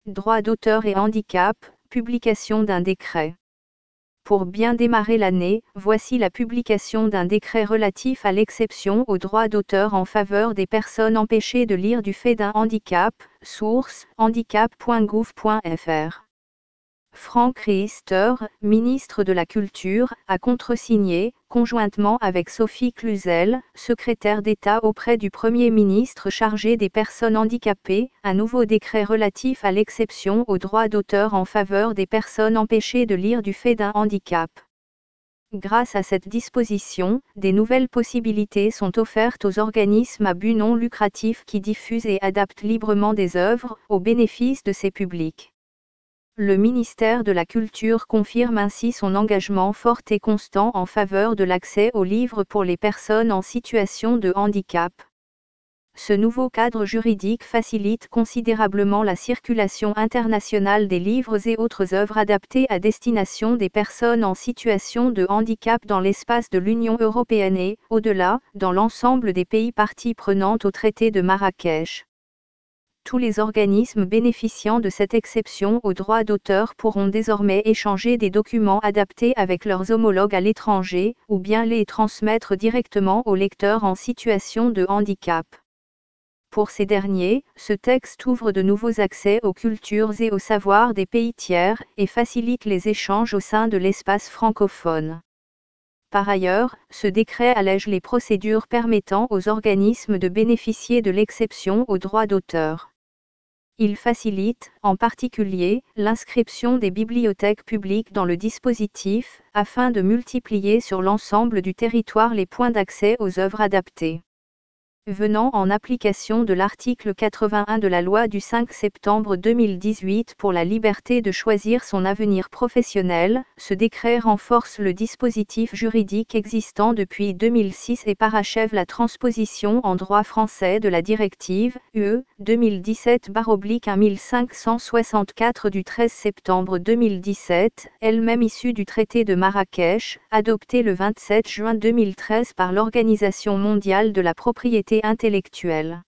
droit d'auteur et handicap, publication d'un décret. Pour bien démarrer l'année, voici la publication d'un décret relatif à l'exception au droit d'auteur en faveur des personnes empêchées de lire du fait d'un handicap, source, handicap.gouv.fr. Franck Riester, ministre de la Culture, a contresigné, conjointement avec Sophie Cluzel, secrétaire d'État auprès du Premier ministre chargé des personnes handicapées, un nouveau décret relatif à l'exception au droit d'auteur en faveur des personnes empêchées de lire du fait d'un handicap. Grâce à cette disposition, des nouvelles possibilités sont offertes aux organismes à but non lucratif qui diffusent et adaptent librement des œuvres, au bénéfice de ces publics. Le ministère de la Culture confirme ainsi son engagement fort et constant en faveur de l'accès aux livres pour les personnes en situation de handicap. Ce nouveau cadre juridique facilite considérablement la circulation internationale des livres et autres œuvres adaptées à destination des personnes en situation de handicap dans l'espace de l'Union européenne et, au-delà, dans l'ensemble des pays parties prenantes au traité de Marrakech. Tous les organismes bénéficiant de cette exception au droit d'auteur pourront désormais échanger des documents adaptés avec leurs homologues à l'étranger, ou bien les transmettre directement aux lecteurs en situation de handicap. Pour ces derniers, ce texte ouvre de nouveaux accès aux cultures et aux savoirs des pays tiers, et facilite les échanges au sein de l'espace francophone. Par ailleurs, ce décret allège les procédures permettant aux organismes de bénéficier de l'exception au droit d'auteur. Il facilite, en particulier, l'inscription des bibliothèques publiques dans le dispositif, afin de multiplier sur l'ensemble du territoire les points d'accès aux œuvres adaptées. Venant en application de l'article 81 de la loi du 5 septembre 2018 pour la liberté de choisir son avenir professionnel, ce décret renforce le dispositif juridique existant depuis 2006 et parachève la transposition en droit français de la directive UE 2017/1564 du 13 septembre 2017, elle-même issue du traité de Marrakech, adoptée le 27 juin 2013 par l'Organisation mondiale de la propriété intellectuelle.